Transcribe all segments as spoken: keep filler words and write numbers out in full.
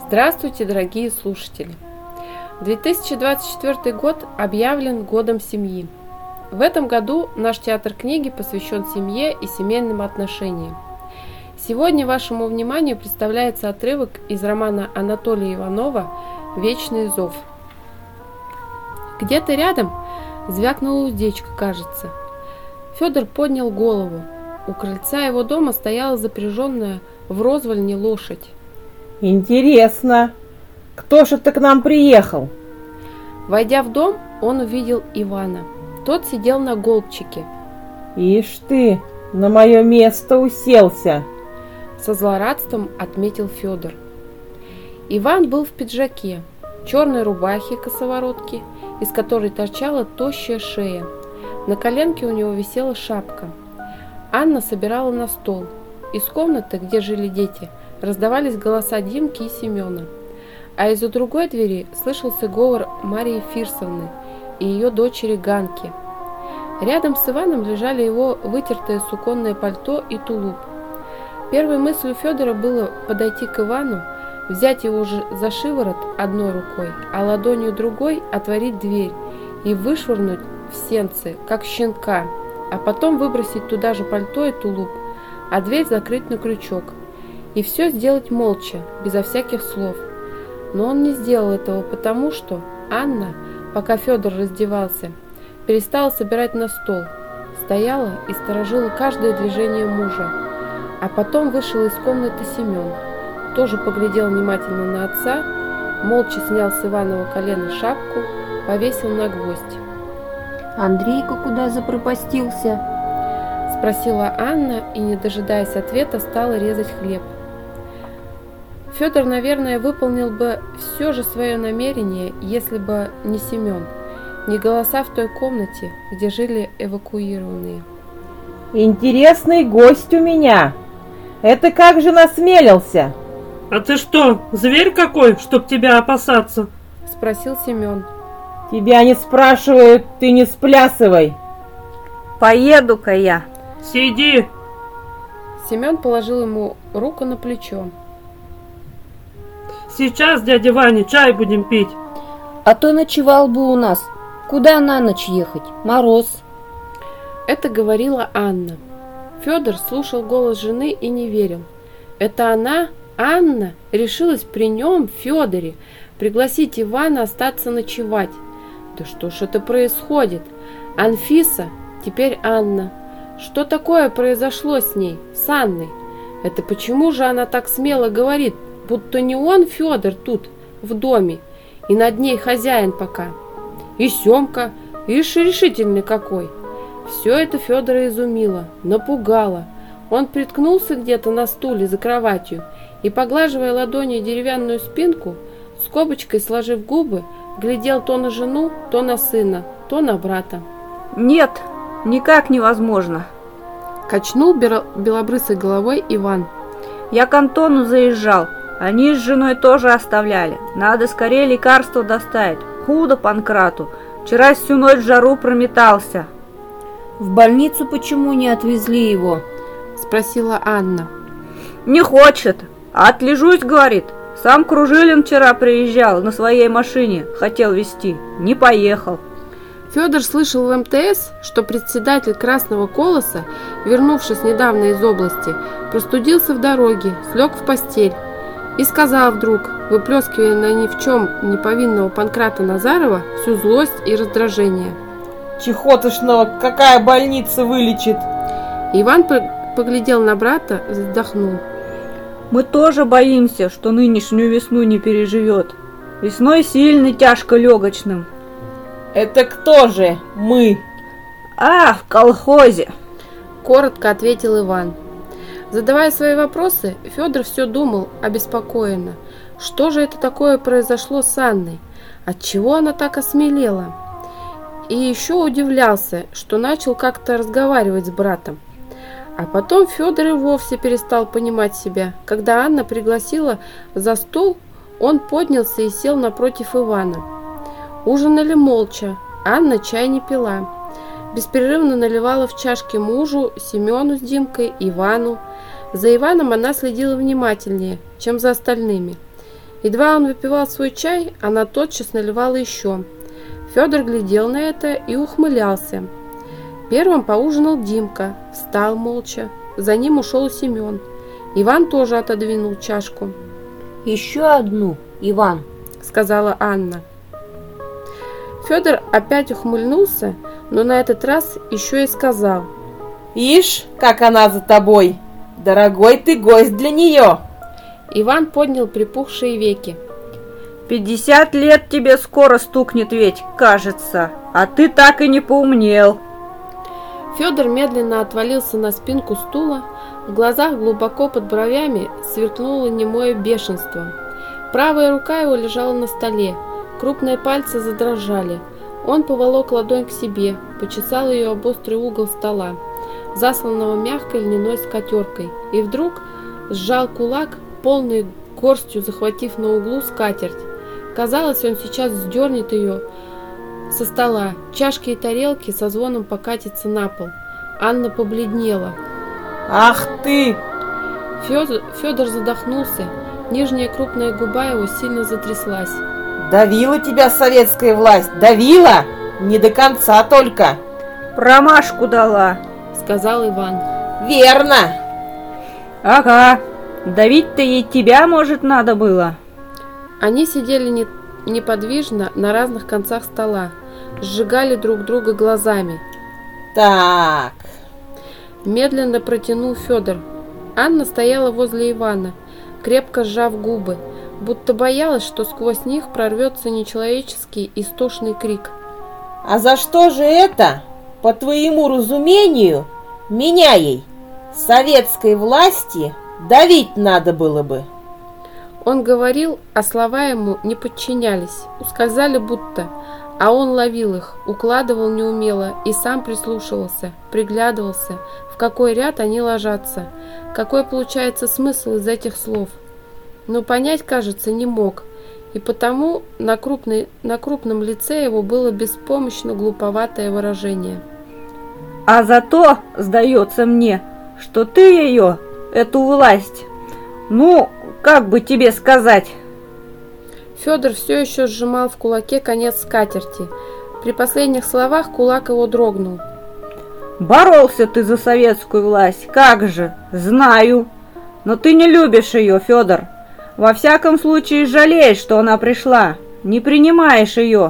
Здравствуйте, дорогие слушатели! две тысячи двадцать четвёртый год объявлен годом семьи. В этом году наш театр книги посвящен семье и семейным отношениям. Сегодня вашему вниманию представляется отрывок из романа Анатолия Иванова «Вечный зов». Где-то рядом звякнула уздечка, кажется. Федор поднял голову. У крыльца его дома стояла запряженная в розвальне лошадь. Интересно, кто ж это к нам приехал? Войдя в дом, он увидел Ивана. Тот сидел на голубчике. Ишь ты, на мое место уселся! Со злорадством отметил Федор. Иван был в пиджаке, черной рубахе косоворотки, из которой торчала тощая шея. На коленке у него висела шапка. Анна собирала на стол. Из комнаты, где жили дети, раздавались голоса Димки и Семена, а из-за другой двери слышался говор Марии Фирсовны и ее дочери Ганки. Рядом с Иваном лежали его вытертое суконное пальто и тулуп. Первой мыслью Федора было подойти к Ивану, взять его же за шиворот одной рукой, а ладонью другой отворить дверь и вышвырнуть в сенцы, как щенка, а потом выбросить туда же пальто и тулуп, а дверь закрыть на крючок. И все сделать молча, безо всяких слов. Но он не сделал этого, потому что Анна, пока Федор раздевался, перестала собирать на стол, стояла и сторожила каждое движение мужа. А потом вышел из комнаты Семен, тоже поглядел внимательно на отца, молча снял с Иванова колена шапку, повесил на гвоздь. «Андрейка куда запропастился?» — спросила Анна и, не дожидаясь ответа, стала резать хлеб. Федор, наверное, выполнил бы все же свое намерение, если бы не Семен, не голоса в той комнате, где жили эвакуированные. Интересный гость у меня! Это как же насмелился? А ты что, зверь какой, чтоб тебя опасаться? Спросил Семен. Тебя не спрашивают, ты не сплясывай. Поеду-ка я. Сиди. Семен положил ему руку на плечо. Сейчас, дядя Ваня, чай будем пить. А то ночевал бы у нас. Куда на ночь ехать? Мороз. Это говорила Анна. Федор слушал голос жены и не верил. Это она, Анна, решилась при нем, Федоре, пригласить Ивана остаться ночевать. Да что ж это происходит? Анфиса, теперь Анна. Что такое произошло с ней, с Анной? Это почему же она так смело говорит, будто не он, Федор, тут, в доме, и над ней хозяин пока? И Семка, ишь решительный какой! Все это Федора изумило, напугало. Он приткнулся где-то на стуле за кроватью и, поглаживая ладонью деревянную спинку, скобочкой сложив губы, глядел то на жену, то на сына, то на брата. Нет, никак невозможно. Качнул белобрысой головой Иван. Я к Антону заезжал. Они с женой тоже оставляли. Надо скорее лекарство доставить. Худо Панкрату. Вчера всю ночь в жару прометался. В больницу почему не отвезли его? Спросила Анна. Не хочет. Отлежусь, говорит. Сам Кружилин вчера приезжал на своей машине. Хотел везти. Не поехал. Федор слышал в эм тэ эс, что председатель Красного Колоса, вернувшись недавно из области, простудился в дороге, слег в постель и сказал вдруг, выплескивая на ни в чем не повинного Панкрата Назарова всю злость и раздражение. Чехотошного какая больница вылечит? Иван поглядел на брата, вздохнул. Мы тоже боимся, что нынешнюю весну не переживет. Весной сильно тяжко легочным. Это кто же мы? А, в колхозе. Коротко ответил Иван. Задавая свои вопросы, Федор все думал обеспокоенно. Что же это такое произошло с Анной? Отчего она так осмелела? И еще удивлялся, что начал как-то разговаривать с братом. А потом Федор и вовсе перестал понимать себя. Когда Анна пригласила за стол, он поднялся и сел напротив Ивана. Ужинали молча. Анна чай не пила. Беспрерывно наливала в чашки мужу, Семену с Димкой, Ивану. За Иваном она следила внимательнее, чем за остальными. Едва он выпивал свой чай, она тотчас наливала еще. Федор глядел на это и ухмылялся. Первым поужинал Димка, встал молча. За ним ушел Семен. Иван тоже отодвинул чашку. «Еще одну, Иван», — сказала Анна. Федор опять ухмыльнулся, но на этот раз еще и сказал: «Ишь, как она за тобой! Дорогой ты гость для нее!» Иван поднял припухшие веки. «Пятьдесят лет тебе скоро стукнет ведь, кажется, а ты так и не поумнел». Федор медленно отвалился на спинку стула, в глазах глубоко под бровями сверкнуло немое бешенство. Правая рука его лежала на столе, крупные пальцы задрожали. Он поволок ладонь к себе, почесал ее об острый угол стола, засланного мягкой льняной скатеркой, и вдруг сжал кулак, полной горстью захватив на углу скатерть. Казалось, он сейчас сдернет ее со стола, чашки и тарелки со звоном покатятся на пол. Анна побледнела. «Ах ты!» Федор, Федор задохнулся, нижняя крупная губа его сильно затряслась. «Давила тебя советская власть, давила! Не до конца только!» «Промашку дала», — сказал Иван. «Верно!» «Ага, давить-то ей тебя, может, надо было». Они сидели не, неподвижно на разных концах стола, сжигали друг друга глазами. «Так...» Медленно протянул Федор. Анна стояла возле Ивана, крепко сжав губы, будто боялась, что сквозь них прорвется нечеловеческий истошный крик. «А за что же это, по твоему разумению, меня ей, советской власти, давить надо было бы?» Он говорил, а слова ему не подчинялись, ускользали будто, а он ловил их, укладывал неумело и сам прислушивался, приглядывался, в какой ряд они ложатся, какой получается смысл из этих слов. Но понять, кажется, не мог, и потому на, крупной, на крупном лице его было беспомощно глуповатое выражение. «А зато, сдается мне, что ты ее, эту власть, ну, как бы тебе сказать...» Федор все еще сжимал в кулаке конец скатерти. При последних словах кулак его дрогнул. «Боролся ты за советскую власть, как же, знаю. Но ты не любишь ее, Федор. Во всяком случае жалеешь, что она пришла. Не принимаешь ее».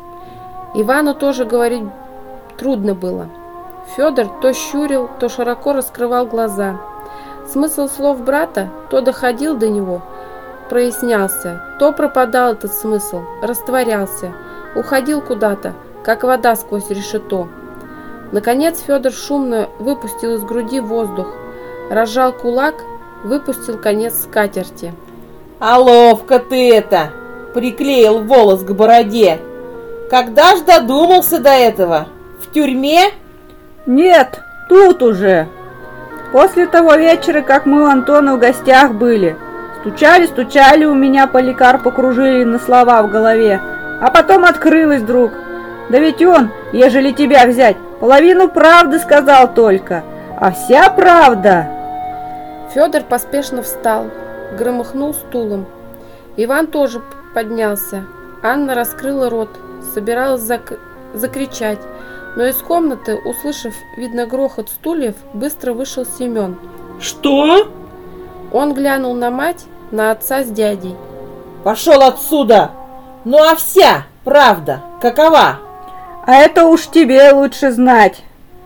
Ивану тоже говорить трудно было. Федор то щурил, то широко раскрывал глаза. Смысл слов брата то доходил до него, прояснялся, то пропадал этот смысл, растворялся, уходил куда-то, как вода сквозь решето. Наконец Федор шумно выпустил из груди воздух, разжал кулак, выпустил конец скатерти. «А ловко ты это! Приклеил волос к бороде! Когда ж додумался до этого? В тюрьме?» «Нет, тут уже. После того вечера, как мы у Антона в гостях были, стучали-стучали у меня Поликарпа, кружили на слова в голове, а потом открылось вдруг. Да ведь он, ежели тебя взять, половину правды сказал только, а вся правда...» Федор поспешно встал, громыхнул стулом. Иван тоже поднялся. Анна раскрыла рот, собиралась зак... закричать, но из комнаты, услышав, видно, грохот стульев, быстро вышел Семен. Что? Он глянул на мать, на отца с дядей. «Пошел отсюда! Ну а вся правда какова?» «А это уж тебе лучше знать.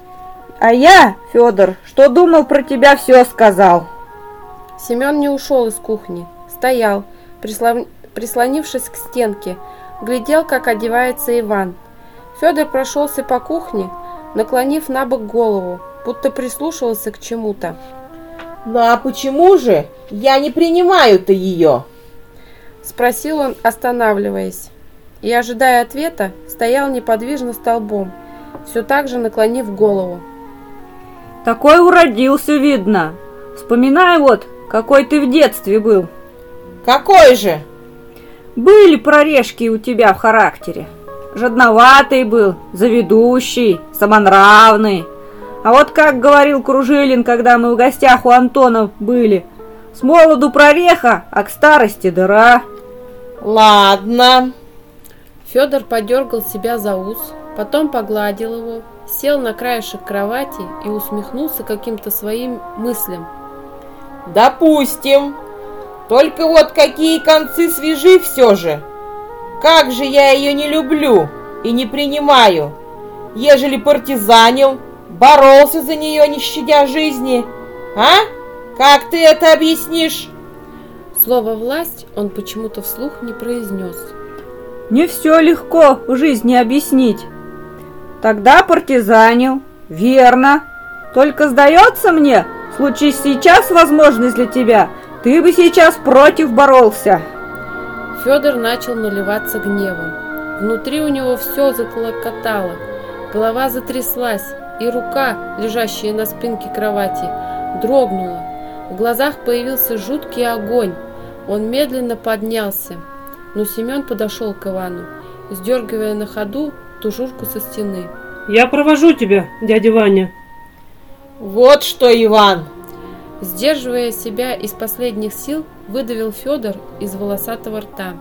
А я, Федор, что думал про тебя, все сказал». Семен не ушел из кухни, стоял, прислон... прислонившись к стенке, глядел, как одевается Иван. Федор прошелся по кухне, наклонив на бок голову, будто прислушивался к чему-то. «Ну а почему же я не принимаю-то ее?» Спросил он, останавливаясь, и, ожидая ответа, стоял неподвижно столбом, все так же наклонив голову. «Такой уродился, видно. Вспоминай вот, какой ты в детстве был». «Какой же?» «Были прорешки у тебя в характере. Жадноватый был, заведущий, самонравный. А вот как говорил Кружилин, когда мы в гостях у Антона были, с молоду прореха, а к старости дыра». Ладно. Федор подергал себя за ус, потом погладил его, сел на краешек кровати и усмехнулся каким-то своим мыслям. Допустим. Только вот какие концы свяжи все же. Как же я ее не люблю и не принимаю, ежели партизанил, боролся за нее, не щадя жизни. А? Как ты это объяснишь? Слово «власть» он почему-то вслух не произнес. Не все легко в жизни объяснить. Тогда партизанил, верно. Только сдается мне, случись сейчас возможность для тебя, ты бы сейчас против боролся. Федор начал наливаться гневом. Внутри у него все заклокотало, голова затряслась, и рука, лежащая на спинке кровати, дрогнула. В глазах появился жуткий огонь. Он медленно поднялся, но Семен подошел к Ивану, сдергивая на ходу тужурку со стены. Я провожу тебя, дядя Ваня. Вот что, Иван! Сдерживая себя из последних сил, выдавил Федор из волосатого рта.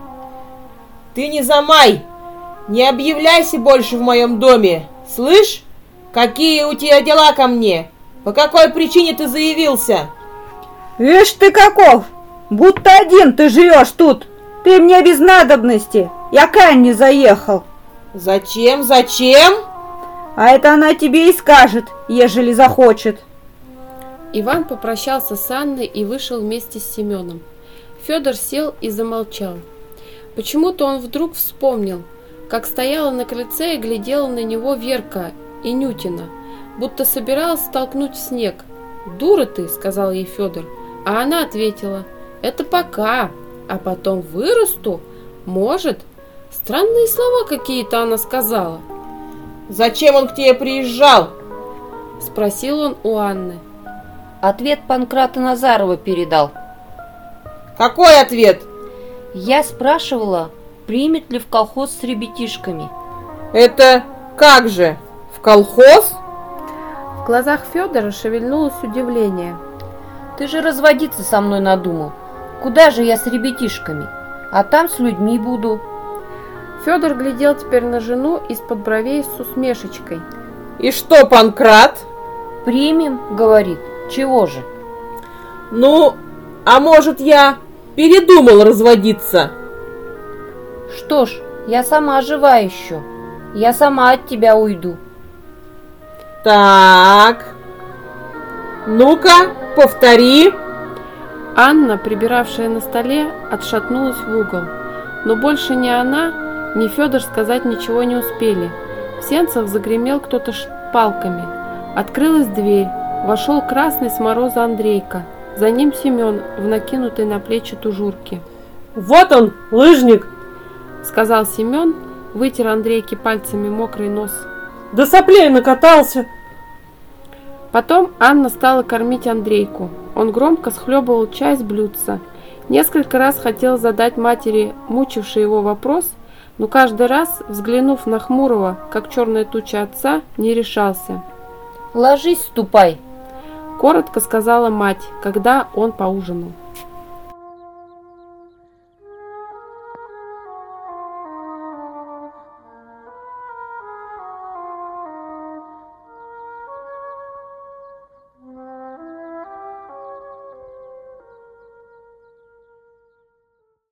Ты не замай! Не объявляйся больше в моем доме! Слышь? Какие у тебя дела ко мне? По какой причине ты заявился? Ишь ты каков! Будто один ты живешь тут! Ты мне без надобности! Я к Анне заехал! Зачем, зачем? А это она тебе и скажет, ежели захочет. Иван попрощался с Анной и вышел вместе с Семеном. Федор сел и замолчал. Почему-то он вдруг вспомнил, как стояла на крыльце и глядела на него Верка Инютина, будто собиралась столкнуть в снег. «Дура ты», — сказал ей Федор, а она ответила: «Это пока, а потом вырасту, может». Странные слова какие-то она сказала. «Зачем он к тебе приезжал?» — спросил он у Анны. Ответ Панкрата Назарова передал. Какой ответ? Я спрашивала, примет ли в колхоз с ребятишками. Это как же? В колхоз? В глазах Федора шевельнулось удивление. Ты же разводиться со мной надумал. Куда же я с ребятишками? А там с людьми буду. Федор глядел теперь на жену из-под бровей с усмешечкой. И что, Панкрат? Примем, говорит. Чего же? Ну, а может, я передумал разводиться? Что ж, я сама жива еще. Я сама от тебя уйду. Так. Ну-ка, повтори. Анна, прибиравшая на столе, отшатнулась в угол. Но больше ни она, ни Федор сказать ничего не успели. В сенцах загремел кто-то палками. Открылась дверь. Вошел красный с мороза Андрейка. За ним Семен в накинутой на плечи тужурке. Вот он, лыжник, сказал Семен, вытер Андрейке пальцами мокрый нос. до соплей накатался. Потом Анна стала кормить Андрейку. Он громко схлебывал чай с блюдца. Несколько раз хотел задать матери мучивший его вопрос, но каждый раз, взглянув на хмурого, как черная туча отца, не решался. Ложись, ступай. Коротко сказала мать, когда он поужинал.